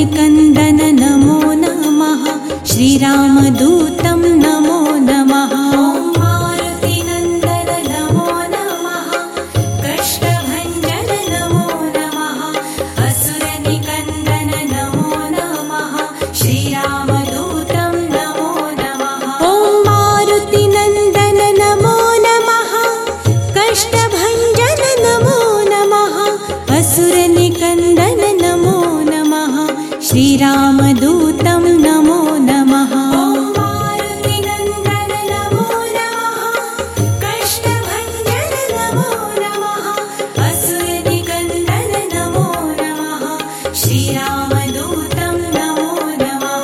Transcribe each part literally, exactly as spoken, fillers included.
असुरनिकन्दन नमो नमः श्रीरामदूतं नमो नमः मारुतिनन्दन नमो नमः कष्टभञ्जन नमो नमः असुरनिकन्दन नमो नमः श्रीरामदूतं नमो नमः ॐ मारुतिनन्दन नमो नमः कष्टभञ्जन नमो नमः असुरनिकन्दन नमो नमः श्रीरामदूतं नमो नमः मारुतिनन्दन नमो नमः कष्टभञ्जन नमो नमः असुरनिकन्दन नमो नमः श्रीरामदूतं नमो नमः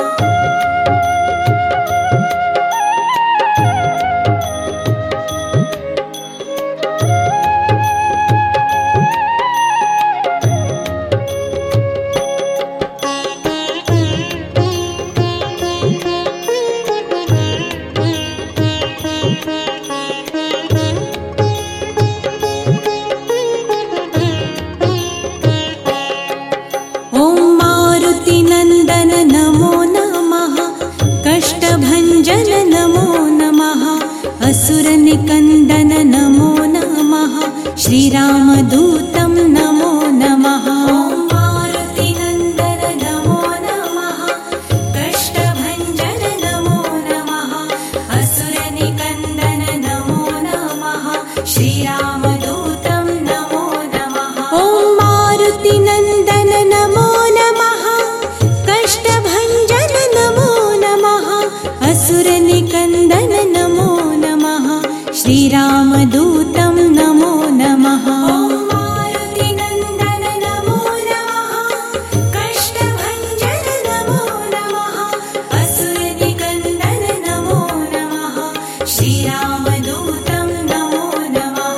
ॐ मारुतिनन्दन नमो नमः कष्टभञ्जन नमो नमः असुरनिकन्दन नमो नमः श्रीरामदूतं नमो नमः मारुतिनन्दन नमो नमः कष्टभञ्जन नमो नमः असुरनिकन्दन नमो नमः श्रीरामदूतं नमो नमः ॐ मारुतिनन्दन नमो नमः कष्टभञ्जन नमो नमः असुरनिकन्दन नमो नमः श्रीरामदूतं नमो नमः मारुतिनन्दन नमो नमः कष्टभञ्जन नमो नमः असुरनिकन्दन नमो नमः श्रीरामदूतं नमो नमः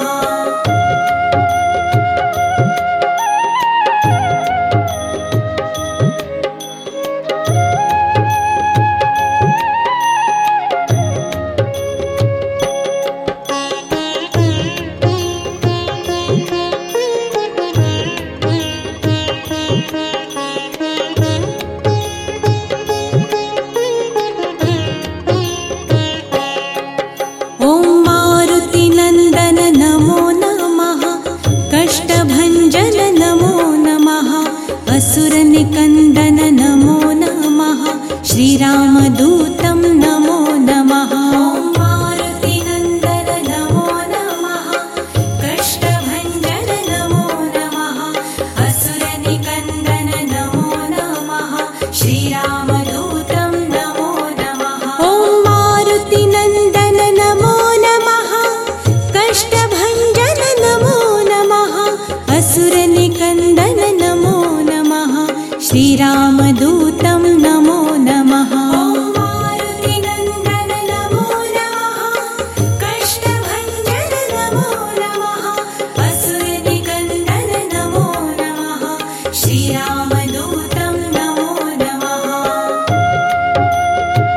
ॐ मारुतिनन्दन नमो नमः कष्टभञ्जन नमो नमः असुरनिकन्दन नमो नमः श्रीरामदूतं नमो नमः मारुतिनन्दन नमो नमः कष्टभञ्जन नमो नमः असुरनिकन्दन नमो नमः श्रीरामदूतं नमो नमः ॐ मारुतिनन्दन नमो नमः कष्टभञ्जन नमो नमः असुरनिकन्दन नमो नमः श्रीरामदूतं नमो नमः मारुतिनन्दन नमो नमः कष्टभञ्जन नमो नमः असुरनिकन्दन नमो नमः श्रीरामदूतं नमो नमः ॐ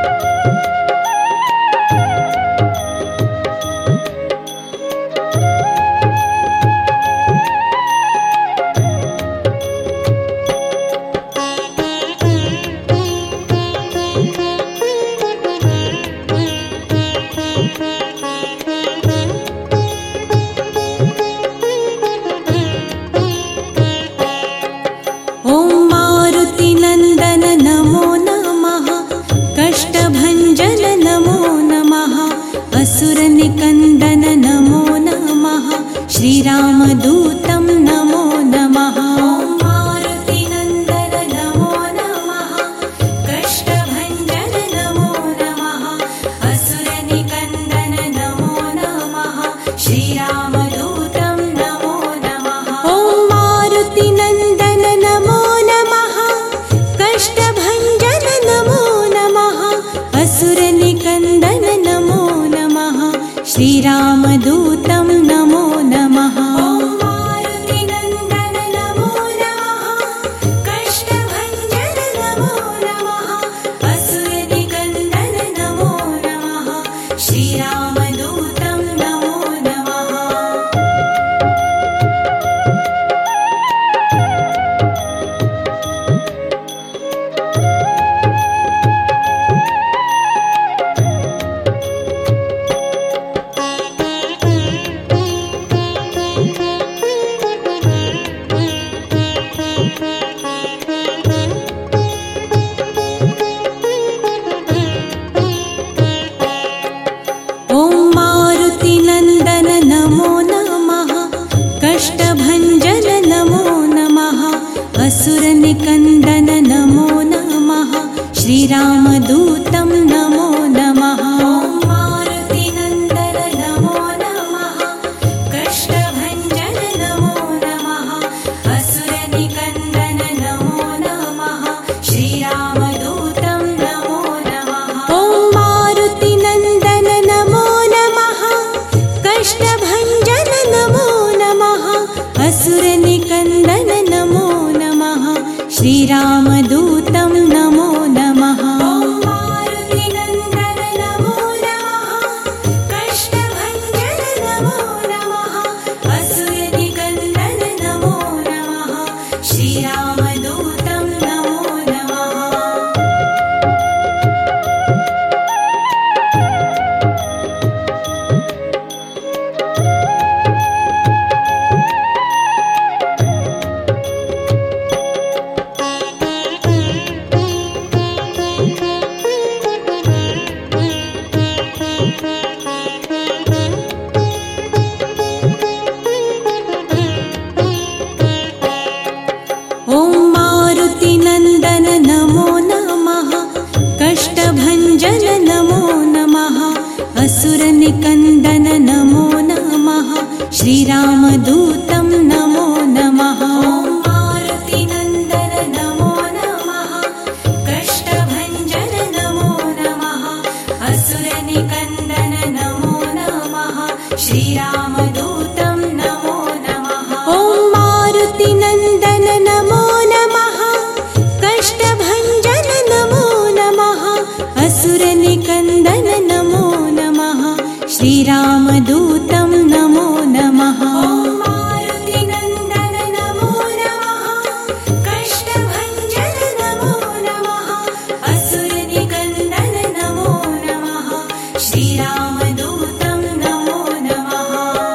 मारुतिनन्दन नमो नमः कष्टभञ्जन नमो नमः असुरनिकन्दन नमो नमः श्रीरामदूतं नमो नमः मारुतिनन्दन नमो नमः कष्टभञ्जन नमो नमः असुरनिकन्दन नमो नमः श्रीरामदूतं नमो नमः ॐ मारुतिनन्दन नमो नमः कष्टभञ्जन नमो नमः असुरनिकन्दन नमो नमः श्रीरामदूतं नमो नमः मारुतिनन्दन नमो नमः कष्टभञ्जन नमो नमः असुरनिकन्दन नमो नमः श्रीरामदूतं नमो नमः श्रीरामदूतं नमो नमः। ॐ मारुतिनन्दन नमो नमः। कष्टभञ्जन नमो नमः। असुरनिकन्दन नमो नमः। श्रीरामदूतं नमो नमः। ॐ मारुतिनन्दन नमो नमः। कष्टभञ्जन नमो नमः। असुरनिकन्दन नमो नमः। श्रीरामदूतं नमो नमः। ॐ मारुतिनन्दन नमो नमः। कष्टभञ्जन नमो नमः। असुरनिकन्दन नमो नमः। श्रीरामदूतं नमो नमः। ॐ मारुतिनन्दन नमो नमः। कष्टभञ्जन नमो नमः। असुरनिकन्दन नमो नमः। श्रीरामदूतं नमो नमः। ॐ मारुतिनन्दन नमो नमः। कष्टभञ्जन नमो नमः। असुरनिकन्दन नमो नमः। श्रीरामदूतं नमो नमः। ॐ मारुतिनन्दन नमो नमः। कष्टभञ्जन नमो नमः। असुरनिकन्दन नमो नमः। श्रीरामदूतं नमो नमः। ॐ मारुतिनन्दन नमो नमः। कष्टभञ्जन नमो नमः। असुरनिकन्दन नमो नमः। श्रीरामदूतं नमो नमः।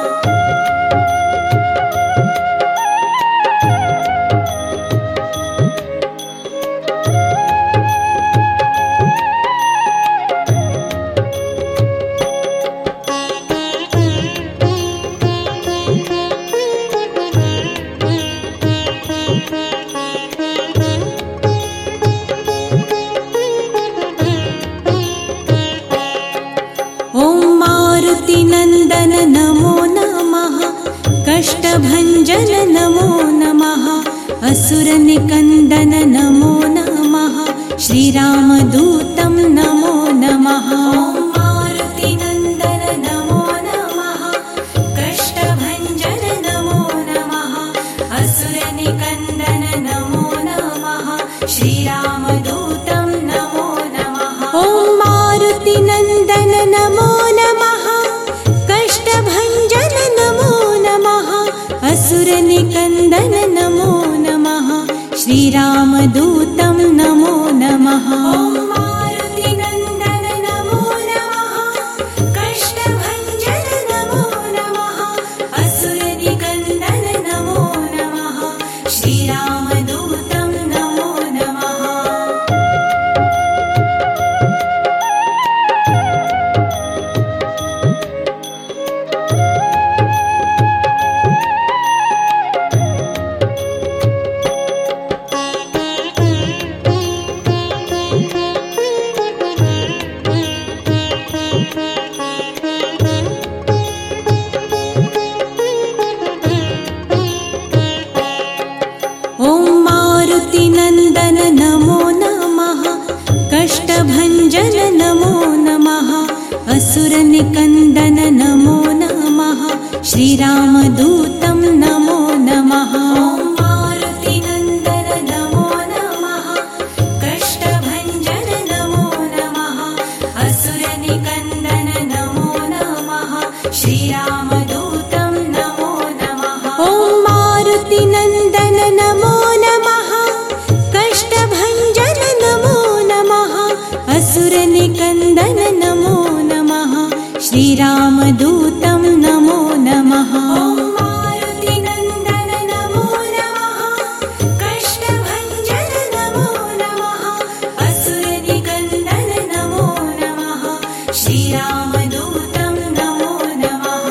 ॐ मारुतिनन्दन नमो नमः। कष्टभञ्जन नमो नमः। असुरनिकन्दन नमो नमः। श्रीरामदूतं नमो नमः। ॐ मारुतिनन्दन नमो नमः। कष्टभञ्जन नमो नमः। असुरनिकन्दन नमो नमः। श्रीरामदूतं नमो नमः। ॐ मारुतिनन्दन नमो नमः। कष्टभञ्जन नमो नमः। असुरनिकन्दन नमो नमः। श्रीरामदूतं नमो नमः। ॐ मारुतिनन्दन नमो नमः। कष्टभञ्जन नमो नमः। असुरनिकन्दन नमो नमः। श्रीरामदूतं नमो नमः। ॐ मारुतिनन्दन नमो नमः। कष्टभञ्जन नमो नमः। असुरनिकन्दन नमो नमः। श्रीरामदूतं नमो नमः। ॐ मारुतिनन्दन नमो नमः। कष्टभञ्जन नमो नमः। असुरनिकन्दन नमो नमः। श्रीरामदूतं नमो नमः। ॐ मारुतिनन्दन नमो नमः। कष्टभञ्जन नमो नमः। असुरनिकन्दन नमो नमः। श्रीरामदूतं नमो नमः। ॐ मारुतिनन्दन नमो नमः। कष्टभञ्जन नमो नमः। असुरनिकन्दन नमो नमः। श्रीरामदूतं नमो नमः।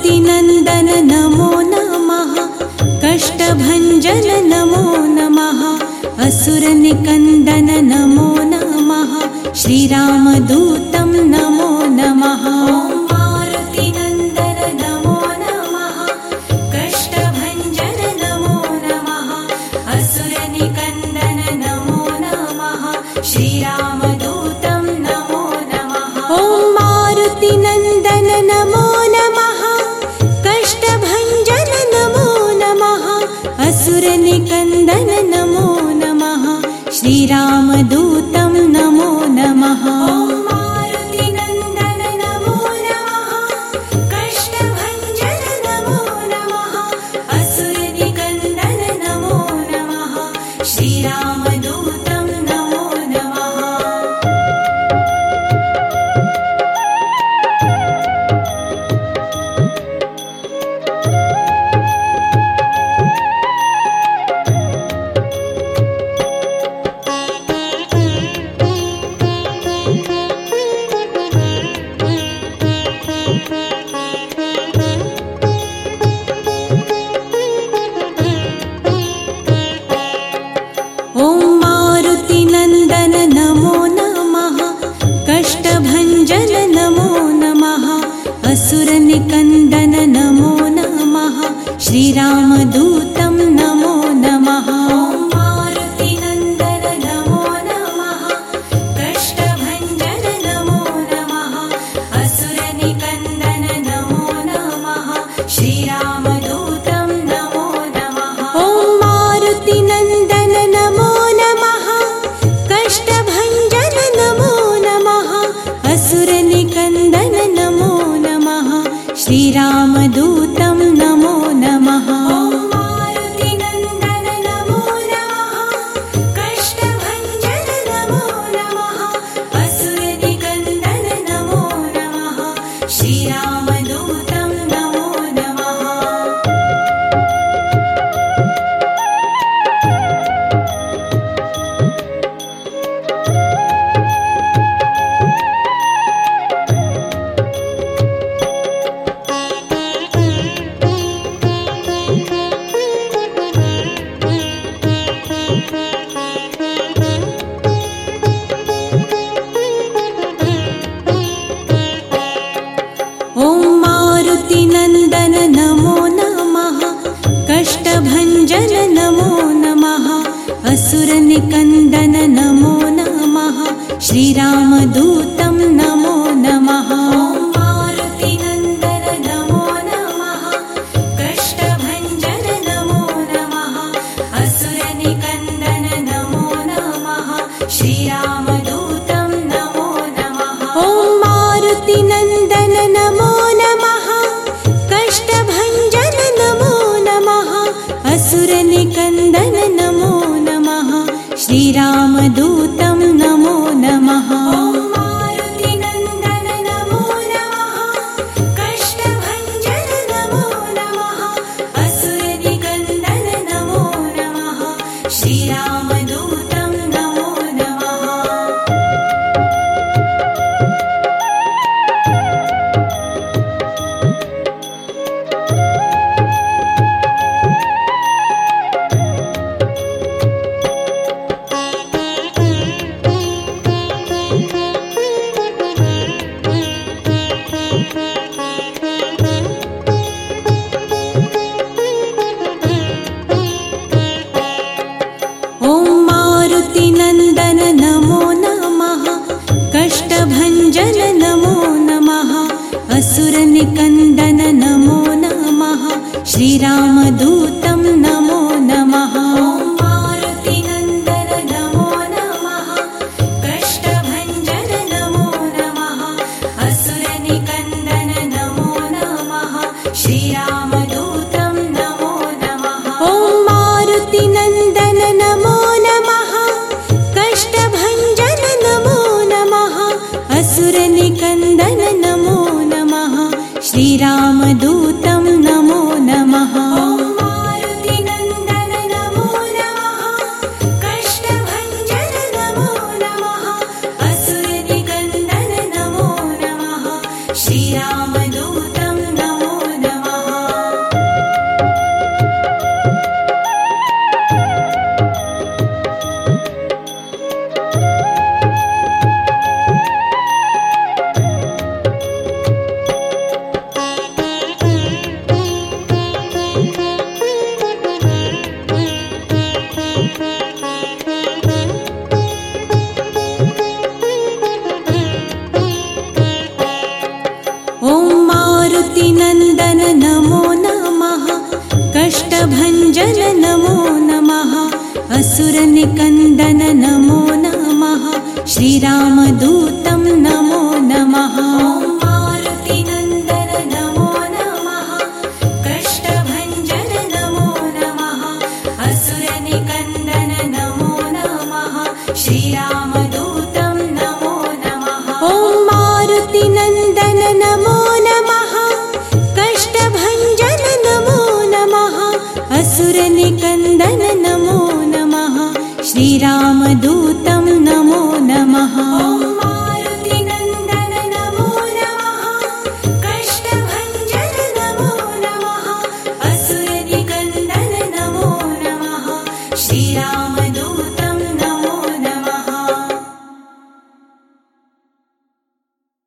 मारुतिनन्दन नमो नमः कष्टभञ्जन नमो नमः असुरनिकन्दन नमो नमः श्रीरामदूतं नमो नमः मारुतिनन्दन नमो नमः कष्टभञ्जन नमो नमः असुरनिकन्दन नमो नमः श्रीरामदूतं नमो नमः ॐ मारुतिनन्दन नमो नमः कष्टभञ्जन नमो नमः असुरनिकन्दन नमो नमः श्रीरामदूतं नमो नमः मारुतिनन्दन नमो नमः कष्टभञ्जन नमो नमः असुरनिकन्दन नमो नमः श्रीरामदूतं नमो नमः ॐ मारुतिनन्दन नमो नमः कष्टभञ्जन नमो नमः असुरनिकन्दन नमो नमः श्रीरामदूतं नमो नमः मारुतिनन्दन नमो नमः कष्टभञ्जन नमो नमः असुरनिकन्दन नमो नमः श्रीरामदूतं नमो नमः ॐ मारुतिनन्दन नमो नमः कष्टभञ्जन नमो नमः असुरनिकन्दन नमो नमः श्रीरामदूतं नमो नमः मारुतिनन्दन नमो नमः कष्टभञ्जन नमो नमः असुरनिकन्दन नमो नमः श्रीरामदूतं नमो नमः ॐ मारुतिनन्दन नमो नमः कष्टभञ्जन नमो नमः असुरनिकन्दन नमो नमः श्रीरामदूतं नमो नमः मारुतिनन्दन नमो नमः कष्टभञ्जन नमो नमः असुरनिकन्दन नमो नमः श्रीरामदूतं नमो नमः ॐ मारुतिनन्दन नमो नमः कष्टभञ्जन नमो नमः असुरनिकन्दन नमो नमः श्रीरामदूतं नमो नमः मारुतिनन्दन नमो नमः कष्टभञ्जन नमो नमः असुरनिकन्दन नमो नमः श्रीरामदूतं नमो नमः ॐ मारुतिनन्दन नमो नमः कष्टभञ्जन नमो नमः असुरनिकन्दन नमो नमः श्रीरामदूतं नमो नमः मारुतिनन्दन नमो नमः कष्टभञ्जन नमो नमः असुरनिकन्दन नमो नमः श्रीरामदूतं नमो नमः ॐ मारुतिनन्दन नमो नमः कष्टभञ्जन नमो नमः असुरनिकन्दन नमो नमः श्रीरामदूतं नमो नमः मारुतिनन्दन नमो नमः कष्टभञ्जन नमो नमः असुरनिकन्दन नमो नमः श्रीरामदूतं नमो नमः श्रीरामदूत